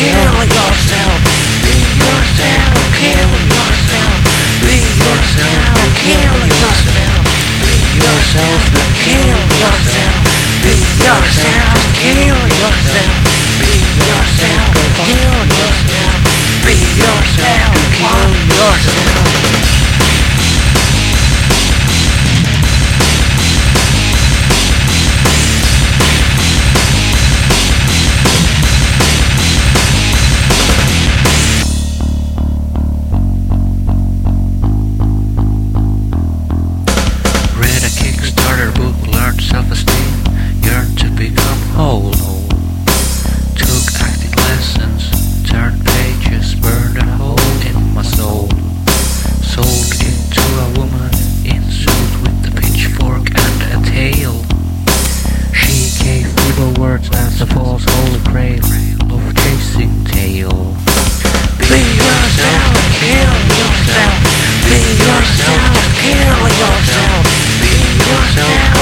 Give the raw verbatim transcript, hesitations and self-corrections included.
kill yourself. Be yourself, kill yourself. Be yourself, kill yourself. Be yourself, kill yourself. Be yourself, kill yourself. Be yourself, kill yourself. Be yourself, kill yourself. Self-esteem, yearn to become whole. Took acting lessons, turned pages, burned a hole in my soul. Sold into a woman in suit with a pitchfork and a tail. She gave evil words as a false holy grail of chasing tail. Be yourself, kill yourself. Be yourself, kill yourself. Be yourself.